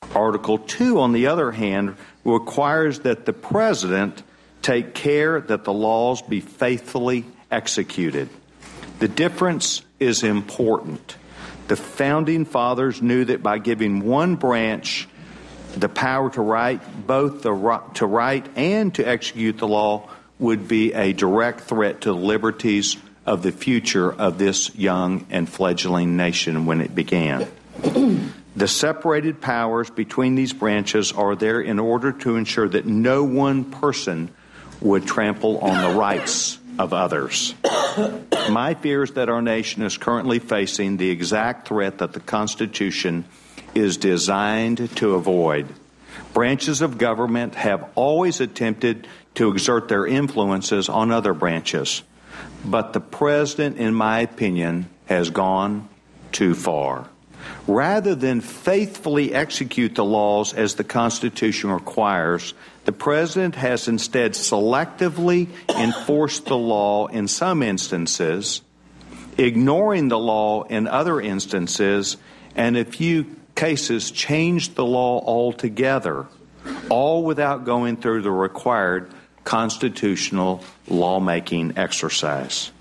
Article 2, on the other hand, requires that the President take care that the laws be faithfully executed. The difference is important. The Founding Fathers knew that by giving one branch the power to write, both to write and to execute the law, would be a direct threat to the liberties of the future of this young and fledgling nation when it began. The separated powers between these branches are there in order to ensure that no one person would trample on the rights of others. My fear is that our nation is currently facing the exact threat that the Constitution is designed to avoid. Branches of government have always attempted to exert their influences on other branches, but the President, in my opinion, has gone too far. Rather than faithfully execute the laws as the Constitution requires, the President has instead selectively enforced the law in some instances, ignoring the law in other instances, and in a few cases changed the law altogether, all without going through the required constitutional lawmaking exercise.